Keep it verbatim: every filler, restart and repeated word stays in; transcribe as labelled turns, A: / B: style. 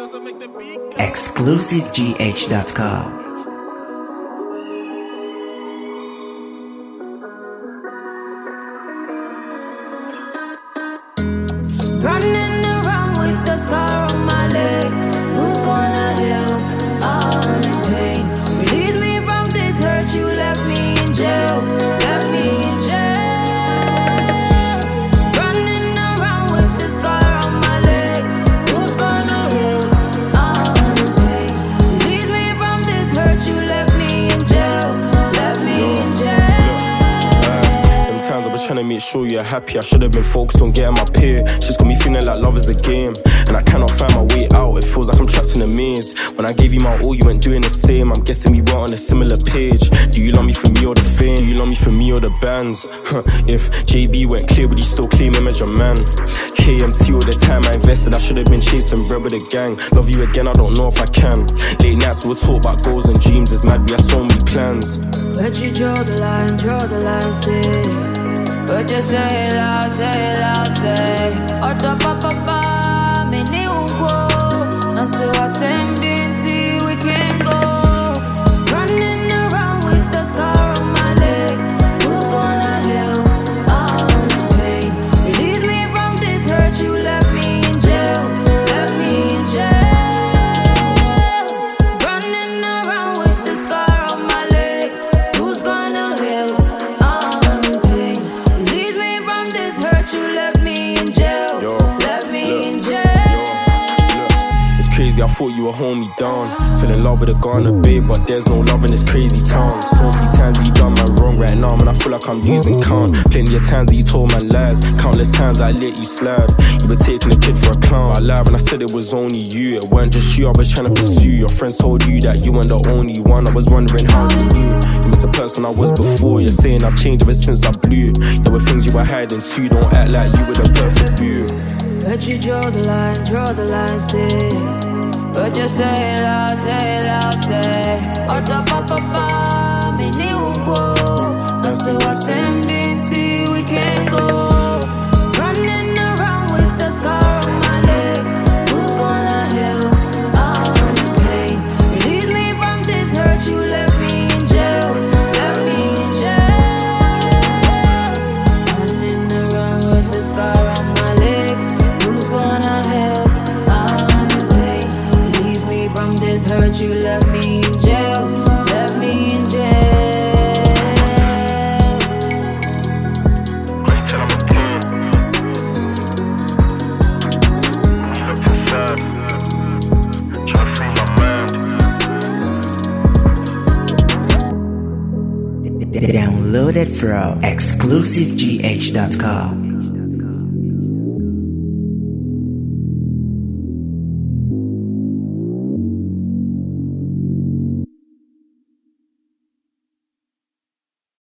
A: exclusive G H dot com.
B: Running around with the scar on my leg. Who's gonna heal all the pain? Release me from this hurt. You left me in jail. Left me in jail. Running around with the scar on my leg. Who's gonna heal all the pain? Release me from this hurt. You left me in jail. Left me in jail.
C: Them times I was trying to make sure you're happy. I should have been focused on getting my pay. She's got me feeling like love is a game, and I cannot find my way out. It feels like I'm trapped in a maze. When I gave you my all, you weren't doing the same. I'm guessing we weren't on a similar page. Do you love me for me or the fame? Do you love me for me or the bands? Huh. If J B went clear, would you still claim him as your man? K M T all the time I invested. I should have been chasing bread with the gang. Love you again, I don't know if I can. Late nights we'll talk about goals and dreams. It's mad, we have so many plans.
B: But you draw the line, draw the line, say. But you say it loud, say it loud, say. Oda papa pa, me ni unko. Na so I send binti, we can go. Running around with the scar on my leg. Who's gonna heal all the pain? Release me from this hurt. You left me in jail, left me in jail. Running around with the scar on my leg. Who's gonna heal all the pain? Release me from this hurt. You left me in jail,
C: Yo,
B: left me
C: look,
B: in jail.
C: It's crazy, I thought you would hold me down. Fell in love with a Ghana babe, but there's no love in this crazy town. So many times that you done man wrong right now, man, I feel like I'm losing count. Plenty of times that you told man lies, countless times I let you slide. You were taking a kid for a clown. I lied when I said it was only you. It wasn't just you I was trying to pursue. Your friends told you that you weren't the only one. I was wondering how you knew. You miss the person I was before. You're saying I've changed ever since I blew. There were things you were hiding too. Don't act like you were the perfect view.
B: But you draw the line, draw the line, say. But you say it loud, say it loud, say. Oda papa pa, me ni unko. Na so I send binti, we can go. Running around with the scar on my leg. Who's gonna heal all the pain? Release me from this hurt. You left me in jail, left me in jail. Running around with the scar on my leg. Who's gonna help all the pain? Release me from this hurt. You left me in jail, left me in jail.
C: When you tell I'm a pain, when you looked inside, trying to free my mind.
A: Downloaded from exclusive G H dot com.